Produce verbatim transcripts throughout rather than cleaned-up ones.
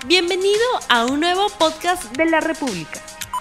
Bienvenido a un nuevo podcast de La República.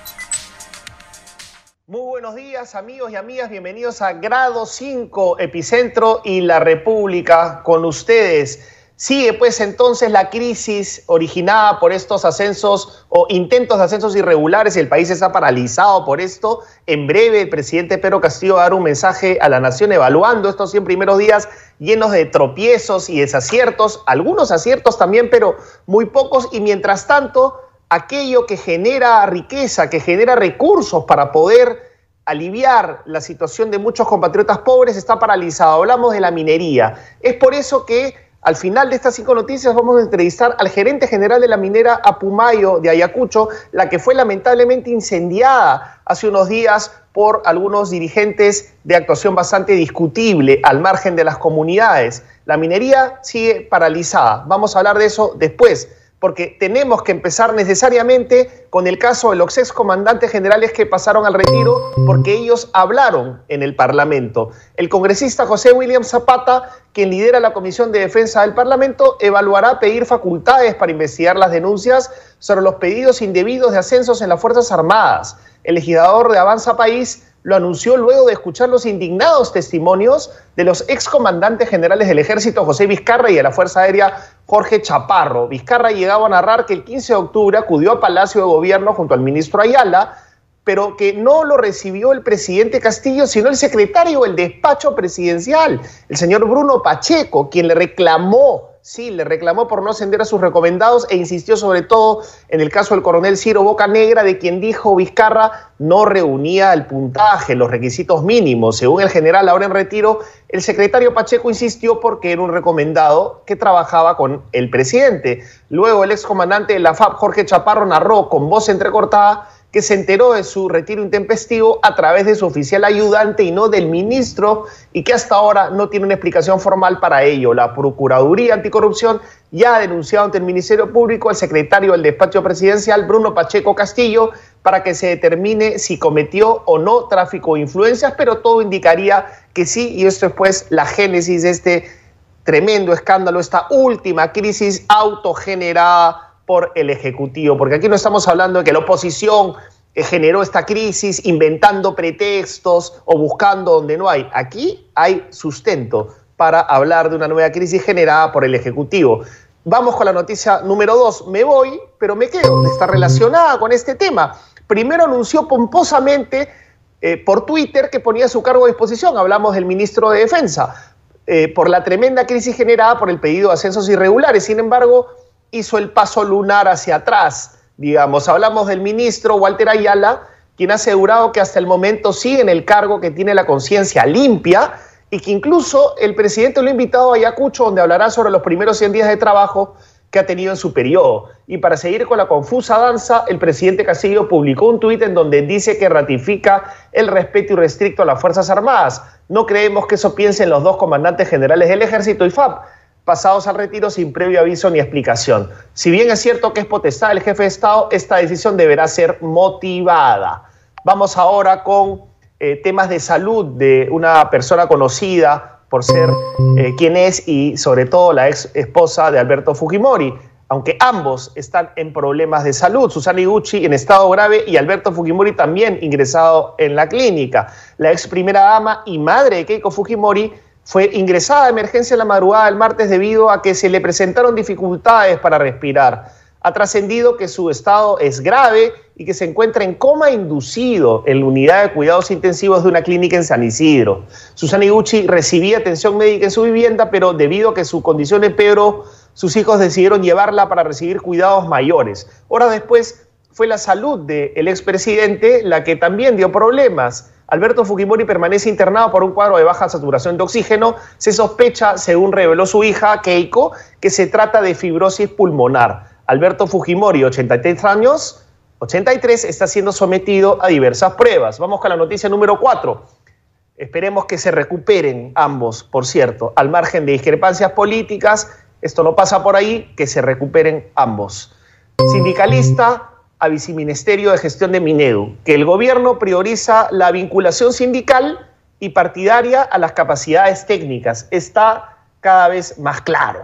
Muy buenos días, amigos y amigas. Bienvenidos a Grado cinco, Epicentro y La República con ustedes. Sigue pues entonces la crisis originada por estos ascensos o intentos de ascensos irregulares y el país está paralizado por esto. En breve el presidente Pedro Castillo va a dar un mensaje a la nación evaluando estos cien primeros días llenos de tropiezos y desaciertos, algunos aciertos también, pero muy pocos. Y mientras tanto, aquello que genera riqueza, que genera recursos para poder aliviar la situación de muchos compatriotas pobres está paralizado. Hablamos de la minería. Es por eso que al final de estas cinco noticias vamos a entrevistar al gerente general de la minera Apumayo de Ayacucho, la que fue lamentablemente incendiada hace unos días por algunos dirigentes de actuación bastante discutible al margen de las comunidades. La minería sigue paralizada. Vamos a hablar de eso después, porque tenemos que empezar necesariamente con el caso de los excomandantes generales que pasaron al retiro, porque ellos hablaron en el Parlamento. El congresista José William Zapata, quien lidera la Comisión de Defensa del Parlamento, evaluará pedir facultades para investigar las denuncias sobre los pedidos indebidos de ascensos en las Fuerzas Armadas. El legislador de Avanza País lo anunció luego de escuchar los indignados testimonios de los excomandantes generales del Ejército, José Vizcarra, y de la Fuerza Aérea, Jorge Chaparro. Vizcarra llegaba a narrar que el quince de octubre acudió a Palacio de Gobierno junto al ministro Ayala, pero que no lo recibió el presidente Castillo, sino el secretario del despacho presidencial, el señor Bruno Pacheco, quien le reclamó, sí, le reclamó por no ascender a sus recomendados e insistió sobre todo en el caso del coronel Ciro Bocanegra, de quien dijo Vizcarra no reunía el puntaje, los requisitos mínimos. Según el general ahora en retiro, el secretario Pacheco insistió porque era un recomendado que trabajaba con el presidente. Luego el excomandante de la F A P, Jorge Chaparro, narró con voz entrecortada que se enteró de su retiro intempestivo a través de su oficial ayudante y no del ministro, y que hasta ahora no tiene una explicación formal para ello. La Procuraduría Anticorrupción ya ha denunciado ante el Ministerio Público al secretario del despacho presidencial, Bruno Pacheco Castillo, para que se determine si cometió o no tráfico de influencias, pero todo indicaría que sí, y esto es pues la génesis de este tremendo escándalo, esta última crisis autogenerada por el Ejecutivo, porque aquí no estamos hablando de que la oposición eh, generó esta crisis inventando pretextos o buscando donde no hay. Aquí hay sustento para hablar de una nueva crisis generada por el Ejecutivo. Vamos con la noticia número dos. Me voy, pero me quedo. Está relacionada con este tema. Primero anunció pomposamente eh, por Twitter que ponía su cargo a disposición. Hablamos del ministro de Defensa, eh, por la tremenda crisis generada por el pedido de ascensos irregulares. Sin embargo, hizo el paso lunar hacia atrás, digamos. Hablamos del ministro Walter Ayala, quien ha asegurado que hasta el momento sigue en el cargo, que tiene la conciencia limpia y que incluso el presidente lo ha invitado a Ayacucho, donde hablará sobre los primeros cien días de trabajo que ha tenido en su periodo. Y para seguir con la confusa danza, el presidente Castillo publicó un tuit en donde dice que ratifica el respeto irrestricto a las Fuerzas Armadas. No creemos que eso piensen los dos comandantes generales del Ejército y F A P, pasados al retiro sin previo aviso ni explicación. Si bien es cierto que es potestad del jefe de Estado, esta decisión deberá ser motivada. Vamos ahora con eh, temas de salud de una persona conocida por ser eh, quien es y sobre todo la ex esposa de Alberto Fujimori, aunque ambos están en problemas de salud. Susana Higuchi en estado grave y Alberto Fujimori también ingresado en la clínica. La ex primera dama y madre de Keiko Fujimori fue ingresada de emergencia en la madrugada del martes debido a que se le presentaron dificultades para respirar. Ha trascendido que su estado es grave y que se encuentra en coma inducido en la unidad de cuidados intensivos de una clínica en San Isidro. Susana Higuchi recibía atención médica en su vivienda, pero debido a que su condición empeoró, sus hijos decidieron llevarla para recibir cuidados mayores. Horas después fue la salud del expresidente la que también dio problemas. Alberto Fujimori permanece internado por un cuadro de baja saturación de oxígeno. Se sospecha, según reveló su hija Keiko, que se trata de fibrosis pulmonar. Alberto Fujimori, ochenta y tres años, ochenta y tres, está siendo sometido a diversas pruebas. Vamos con la noticia número cuatro. Esperemos que se recuperen ambos, por cierto, al margen de discrepancias políticas. Esto no pasa por ahí, que se recuperen ambos. Sindicalista a Viceministerio de Gestión de Minedu, que el gobierno prioriza la vinculación sindical y partidaria a las capacidades técnicas. Está cada vez más claro.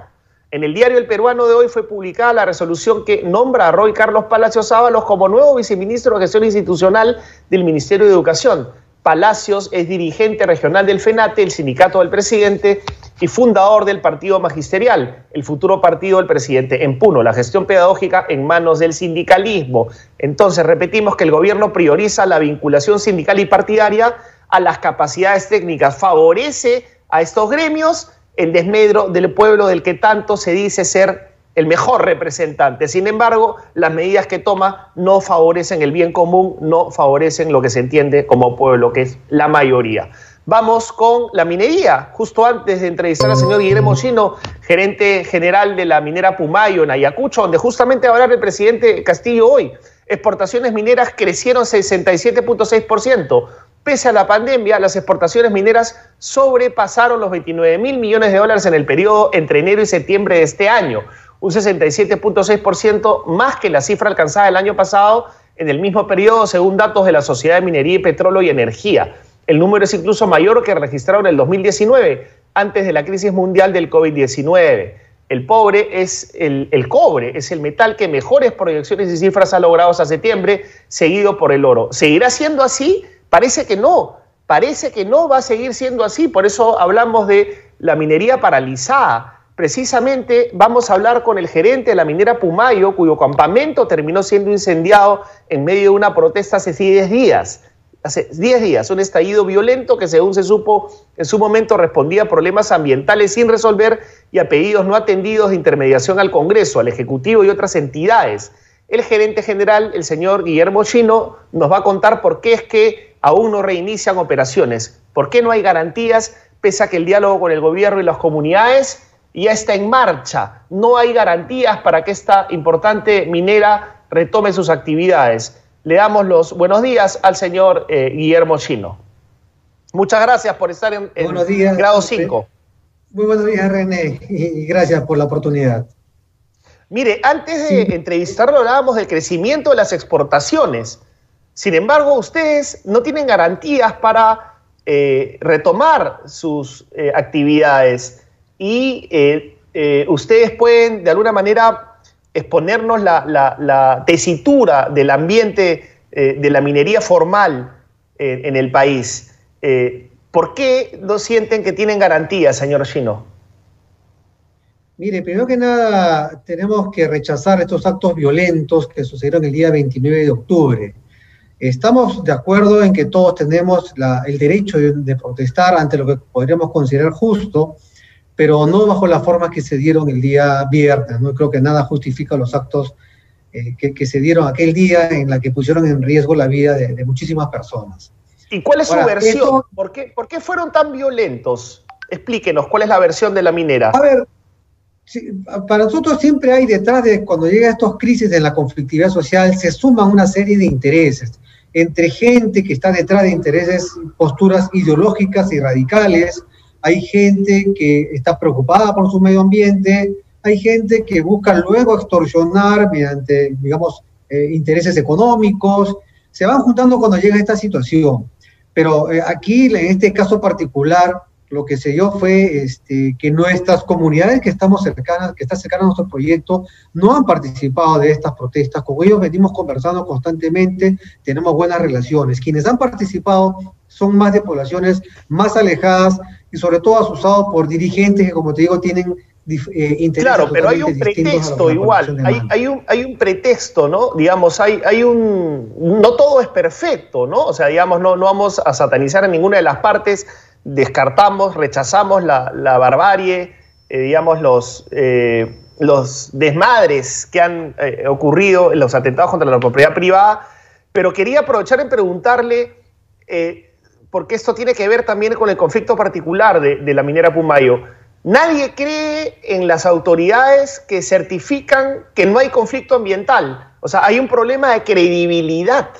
En el diario El Peruano de hoy fue publicada la resolución que nombra a Roy Carlos Palacios Ábalos como nuevo viceministro de Gestión Institucional del Ministerio de Educación. Palacios es dirigente regional del FENATE, el sindicato del presidente, y fundador del Partido Magisterial, el futuro partido del presidente en Puno, la gestión pedagógica en manos del sindicalismo. Entonces, repetimos que el gobierno prioriza la vinculación sindical y partidaria a las capacidades técnicas, favorece a estos gremios en desmedro del pueblo del que tanto se dice ser el mejor representante. Sin embargo, las medidas que toma no favorecen el bien común, no favorecen lo que se entiende como pueblo, que es la mayoría. Vamos con la minería. Justo antes de entrevistar al señor Guillermo Chino, gerente general de la minera Pumayo en Ayacucho, donde justamente va a hablar el presidente Castillo hoy. Exportaciones mineras crecieron sesenta y siete punto seis por ciento. Pese a la pandemia, las exportaciones mineras sobrepasaron los veintinueve mil millones de dólares en el periodo entre enero y septiembre de este año, un sesenta y siete punto seis por ciento más que la cifra alcanzada el año pasado en el mismo periodo, según datos de la Sociedad de Minería y Petróleo y Energía. El número es incluso mayor que registraron en el dos mil diecinueve, antes de la crisis mundial del COVID diecinueve. El pobre es el, el cobre, es el metal que mejores proyecciones y cifras ha logrado hasta septiembre, seguido por el oro. ¿Seguirá siendo así? Parece que no, parece que no va a seguir siendo así, por eso hablamos de la minería paralizada. Precisamente vamos a hablar con el gerente de la minera Pumayo, cuyo campamento terminó siendo incendiado en medio de una protesta hace diez días. Hace diez días, un estallido violento que, según se supo, en su momento respondía a problemas ambientales sin resolver y a pedidos no atendidos de intermediación al Congreso, al Ejecutivo y otras entidades. El gerente general, el señor Guillermo Chino, nos va a contar por qué es que aún no reinician operaciones, por qué no hay garantías, pese a que el diálogo con el gobierno y las comunidades ya está en marcha. No hay garantías para que esta importante minera retome sus actividades. Le damos los buenos días al señor eh, Guillermo Chino. Muchas gracias por estar en, en buenos días, grado cinco. Muy buenos días, René, y gracias por la oportunidad. Mire, antes de sí. entrevistarlo hablábamos del crecimiento de las exportaciones. Sin embargo, ustedes no tienen garantías para eh, retomar sus eh, actividades y eh, eh, ustedes pueden, de alguna manera, exponernos la, la, la tesitura del ambiente eh, de la minería formal eh, en el país. Eh, ¿Por qué no sienten que tienen garantías, señor Chino? Mire, primero que nada, tenemos que rechazar estos actos violentos que sucedieron el día veintinueve de octubre. Estamos de acuerdo en que todos tenemos la, el derecho de, de protestar ante lo que podríamos considerar justo, pero no bajo las formas que se dieron el día viernes. No creo que nada justifica los actos eh, que, que se dieron aquel día en la que pusieron en riesgo la vida de, de muchísimas personas. ¿Y cuál es Ahora, su versión? Esto, ¿Por qué, ¿Por qué fueron tan violentos? Explíquenos, ¿cuál es la versión de la minera? A ver, sí, para nosotros siempre hay detrás de cuando llega a estos crisis en la conflictividad social, se suman una serie de intereses, entre gente que está detrás de intereses, posturas ideológicas y radicales. Hay gente que está preocupada por su medio ambiente, hay gente que busca luego extorsionar mediante, digamos, eh, intereses económicos. Se van juntando cuando llega esta situación. Pero eh, aquí, en este caso particular, lo que se dio fue este, que nuestras comunidades que estamos cercanas, que están cercanas a nuestro proyecto, no han participado de estas protestas. Con ellos venimos conversando constantemente, tenemos buenas relaciones. Quienes han participado son más de poblaciones más alejadas y sobre todo asusados por dirigentes que, como te digo, tienen eh, intereses. Claro, pero hay un pretexto igual, hay, hay, un, hay un pretexto, ¿no? Digamos, hay, hay un... No todo es perfecto, ¿no? O sea, digamos, no, no vamos a satanizar a ninguna de las partes, descartamos, rechazamos la, la barbarie, eh, digamos, los, eh, los desmadres que han eh, ocurrido en los atentados contra la propiedad privada, pero quería aprovechar en preguntarle, eh, porque esto tiene que ver también con el conflicto particular de, de la minera Pumayo. Nadie cree en las autoridades que certifican que no hay conflicto ambiental. O sea, hay un problema de credibilidad.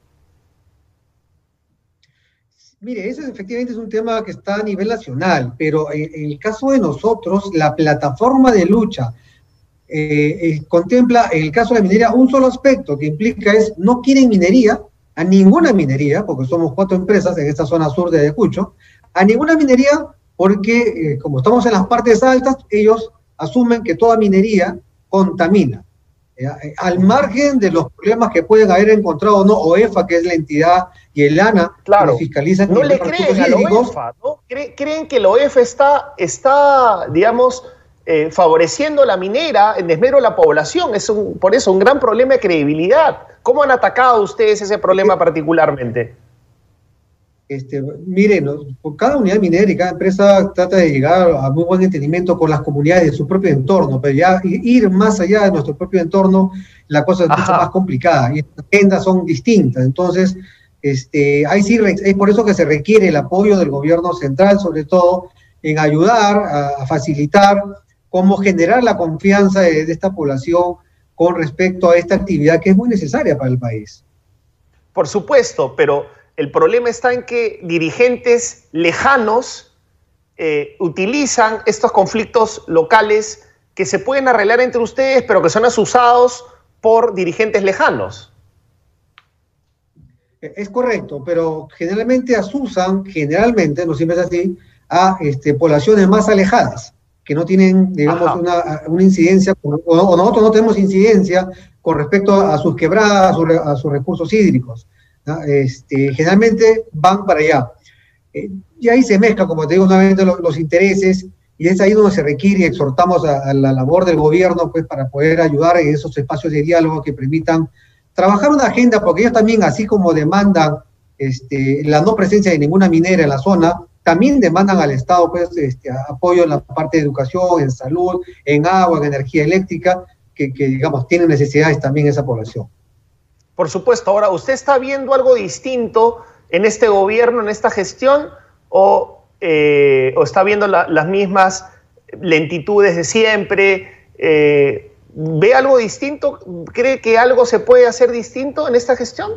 Mire, ese efectivamente es un tema que está a nivel nacional, pero en, en el caso de nosotros, la plataforma de lucha eh, eh, contempla, en el caso de la minería, un solo aspecto que implica es, no quieren minería, a ninguna minería, porque somos cuatro empresas en esta zona sur de Ayacucho, a ninguna minería porque, eh, como estamos en las partes altas, ellos asumen que toda minería contamina, ¿ya? Al margen de los problemas que pueden haber encontrado o no, OEFA, que es la entidad, y el ANA, claro, que fiscalizan. No le creen a la OEFA, ¿no? Creen que la OEFA está, está digamos, eh, favoreciendo la minera en desmedro de la población. Es un, por eso un gran problema de credibilidad. ¿Cómo han atacado ustedes ese problema particularmente? Este, miren, cada unidad minera y cada empresa trata de llegar a muy buen entendimiento con las comunidades de su propio entorno, pero ya ir más allá de nuestro propio entorno, la cosa es Ajá. mucho más complicada y las agendas son distintas. Entonces, este, ahí sí, es por eso que se requiere el apoyo del gobierno central, sobre todo en ayudar a, a facilitar cómo generar la confianza de, de esta población con respecto a esta actividad que es muy necesaria para el país. Por supuesto, pero el problema está en que dirigentes lejanos eh, utilizan estos conflictos locales que se pueden arreglar entre ustedes, pero que son asusados por dirigentes lejanos. Es correcto, pero generalmente asusan, generalmente, no siempre es así, a este, poblaciones más alejadas, que no tienen, digamos, una, una incidencia, o, o nosotros no tenemos incidencia con respecto a sus quebradas, a, su, a sus recursos hídricos. Este, generalmente van para allá. Eh, y ahí se mezclan, como te digo, nuevamente los, los intereses, y es ahí donde se requiere y exhortamos a, a la labor del gobierno, pues, para poder ayudar en esos espacios de diálogo que permitan trabajar una agenda, porque ellos también, así como demandan este, la no presencia de ninguna minera en la zona, también demandan al Estado, pues, este, apoyo en la parte de educación, en salud, en agua, en energía eléctrica, que, que digamos, tienen necesidades también esa población. Por supuesto. Ahora, ¿usted está viendo algo distinto en este gobierno, en esta gestión, o, eh, o está viendo la, las mismas lentitudes de siempre? Eh, ¿Ve algo distinto? ¿Cree que algo se puede hacer distinto en esta gestión?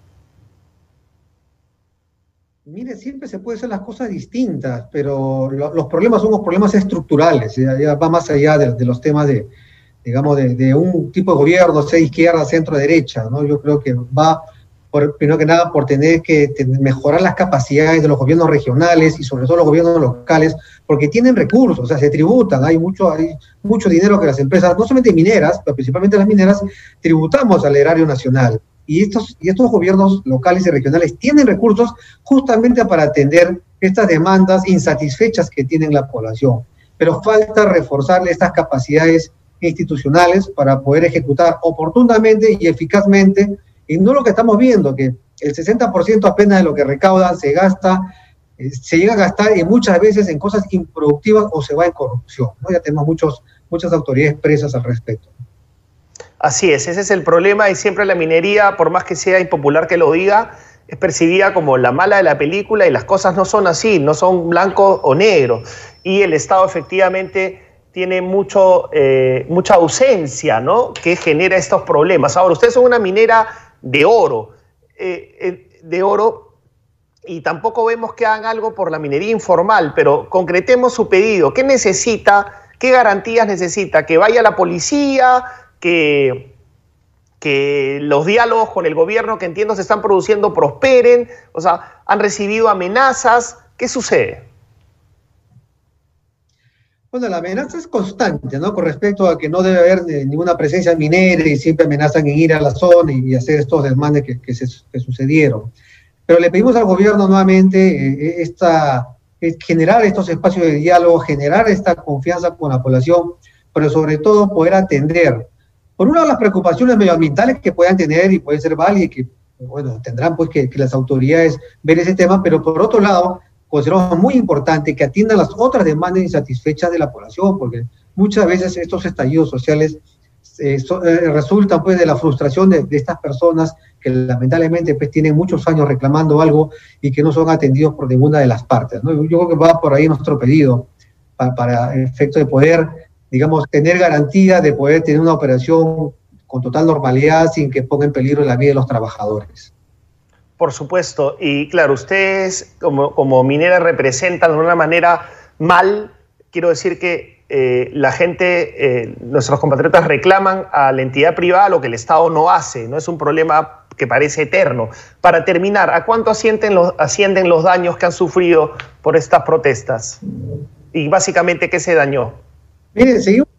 Mire, siempre se puede hacer las cosas distintas, pero lo, los problemas son los problemas estructurales, ya, ya va más allá de, de los temas de, digamos, de, de un tipo de gobierno, sea izquierda, centro, derecha, ¿no? Yo creo que va, por, primero que nada, por tener que tener, mejorar las capacidades de los gobiernos regionales y sobre todo los gobiernos locales, porque tienen recursos, o sea, se tributan, hay mucho, hay mucho dinero que las empresas, no solamente mineras, pero principalmente las mineras, tributamos al erario nacional. Y estos, y estos gobiernos locales y regionales tienen recursos justamente para atender estas demandas insatisfechas que tiene la población. Pero falta reforzar estas capacidades institucionales para poder ejecutar oportunamente y eficazmente, y no lo que estamos viendo, que el sesenta por ciento apenas de lo que recaudan se gasta, eh, se llega a gastar y muchas veces en cosas improductivas o se va en corrupción, ¿no? Ya tenemos muchos, muchas autoridades presas al respecto. Así es, ese es el problema, y siempre la minería, por más que sea impopular que lo diga, es percibida como la mala de la película, y las cosas no son así, no son blanco o negro, y el Estado efectivamente tiene mucho, eh, mucha ausencia, ¿no?, que genera estos problemas. Ahora, ustedes son una minera de oro, eh, eh, de oro, y tampoco vemos que hagan algo por la minería informal, pero concretemos su pedido. ¿Qué necesita? ¿Qué garantías necesita? ¿Que vaya la policía? Que, que los diálogos con el gobierno que entiendo se están produciendo prosperen, o sea, han recibido amenazas. ¿Qué sucede? Bueno, la amenaza es constante, ¿no? Con respecto a que no debe haber eh, ninguna presencia minera, y siempre amenazan en ir a la zona y, y hacer estos desmanes que, que, se, que sucedieron. Pero le pedimos al gobierno nuevamente eh, esta, eh, generar estos espacios de diálogo, generar esta confianza con la población, pero sobre todo poder atender, por un lado, las preocupaciones medioambientales que puedan tener y pueden ser válidas, que, bueno, tendrán pues que, que las autoridades ver ese tema, pero por otro lado, consideramos muy importante que atiendan las otras demandas insatisfechas de la población, porque muchas veces estos estallidos sociales eh, so, eh, resultan pues de la frustración de, de estas personas que lamentablemente pues tienen muchos años reclamando algo y que no son atendidos por ninguna de las partes, ¿no? Yo creo que va por ahí nuestro pedido para, para efecto de poder, digamos, tener garantía de poder tener una operación con total normalidad sin que ponga en peligro la vida de los trabajadores. Por supuesto, y claro, ustedes como, como minera representan de una manera mal, quiero decir que eh, la gente, eh, nuestros compatriotas reclaman a la entidad privada lo que el Estado no hace, no es un problema que parece eterno. Para terminar, ¿a cuánto ascienden los, ascienden los daños que han sufrido por estas protestas? Y básicamente, ¿qué se dañó? Miren, seguimos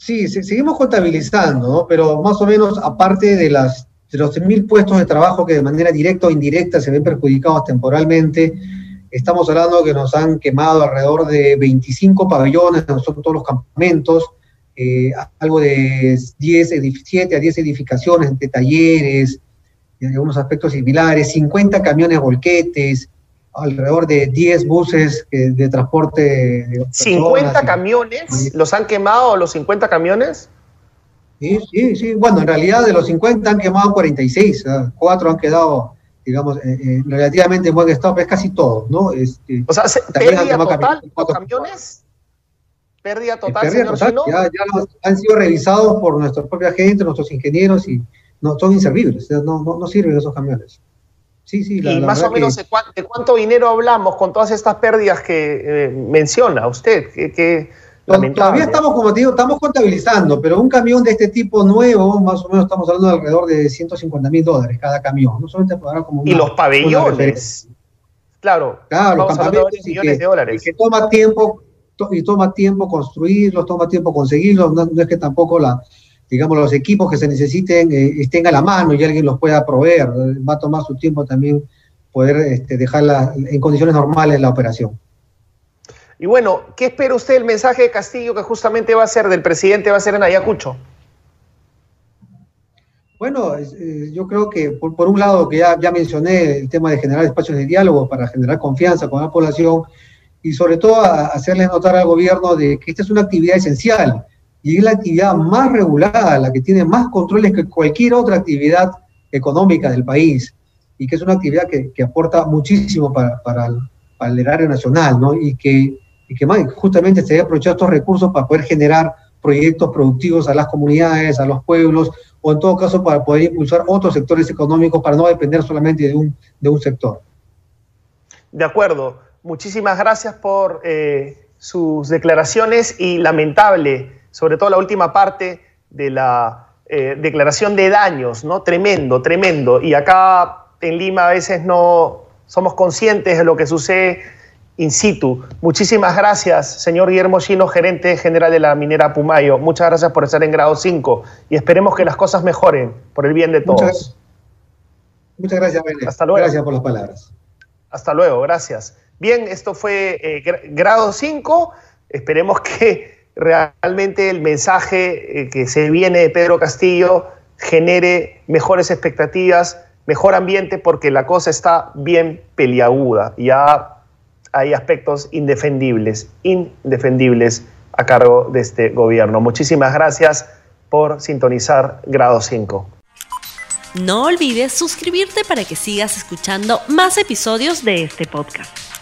Sí, sí, seguimos contabilizando, ¿no? Pero más o menos, aparte de, las, de los tres mil puestos de trabajo que de manera directa o indirecta se ven perjudicados temporalmente, estamos hablando que nos han quemado alrededor de veinticinco pabellones, son todos los campamentos, eh, algo de diez, siete a diez edificaciones entre talleres, y algunos aspectos similares, cincuenta camiones volquetes, alrededor de diez buses eh, de transporte de personas. ¿cincuenta camiones? ¿Los han quemado los cincuenta camiones? Sí, sí, sí. Bueno, en realidad de los cincuenta han quemado cuarenta y seis, ¿eh? Cuatro han quedado, digamos, eh, eh, relativamente en buen estado, es casi todos, ¿no? Este, o sea, ¿pérdida total los camiones? ¿Pérdida total, pérdida señor total, ya, ya los, han sido revisados por nuestra propia gente, nuestros ingenieros, y no, son inservibles, no, no, no sirven esos camiones. Sí, sí, la, y la más o menos, que... ¿de, cuánto, ¿de cuánto dinero hablamos con todas estas pérdidas que eh, menciona usted? Que, que Todavía estamos, como te digo, estamos contabilizando, pero un camión de este tipo nuevo, más o menos estamos hablando de alrededor de ciento cincuenta mil dólares cada camión. No solamente podrá como una, y los pabellones, claro, claro, los campamentos, y que, de dólares. Y que toma tiempo, to, y toma tiempo construirlos, toma tiempo conseguirlos, no, no es que tampoco la... digamos, los equipos que se necesiten eh, estén a la mano y alguien los pueda proveer. Va a tomar su tiempo también poder este, dejarla en condiciones normales la operación. Y bueno, ¿qué espera usted del mensaje de Castillo que justamente va a ser, del presidente, va a ser en Ayacucho? Bueno, eh, yo creo que por, por un lado, que ya, ya mencioné, el tema de generar espacios de diálogo para generar confianza con la población y sobre todo a hacerles notar al gobierno de que esta es una actividad esencial y es la actividad más regulada, la que tiene más controles que cualquier otra actividad económica del país, y que es una actividad que, que aporta muchísimo para, para, el, para el erario nacional, ¿no? Y que, y que justamente se debe aprovechar estos recursos para poder generar proyectos productivos a las comunidades, a los pueblos, o en todo caso para poder impulsar otros sectores económicos para no depender solamente de un, de un sector. De acuerdo. Muchísimas gracias por eh, sus declaraciones y lamentable, sobre todo la última parte de la eh, declaración de daños, ¿no? Tremendo, tremendo. Y acá en Lima a veces no somos conscientes de lo que sucede in situ. Muchísimas gracias, señor Guillermo Chino, gerente general de la minera Pumayo. Muchas gracias por estar en grado cinco y esperemos que las cosas mejoren por el bien de todos. Muchas, muchas gracias, Vélez. Hasta luego. Gracias por las palabras. Hasta luego, gracias. Bien, esto fue eh, grado cinco. Esperemos que realmente el mensaje eh, que se viene de Pedro Castillo genere mejores expectativas, mejor ambiente, porque la cosa está bien peliaguda. Ya hay aspectos indefendibles, indefendibles a cargo de este gobierno. Muchísimas gracias por sintonizar Grado cinco. No olvides suscribirte para que sigas escuchando más episodios de este podcast.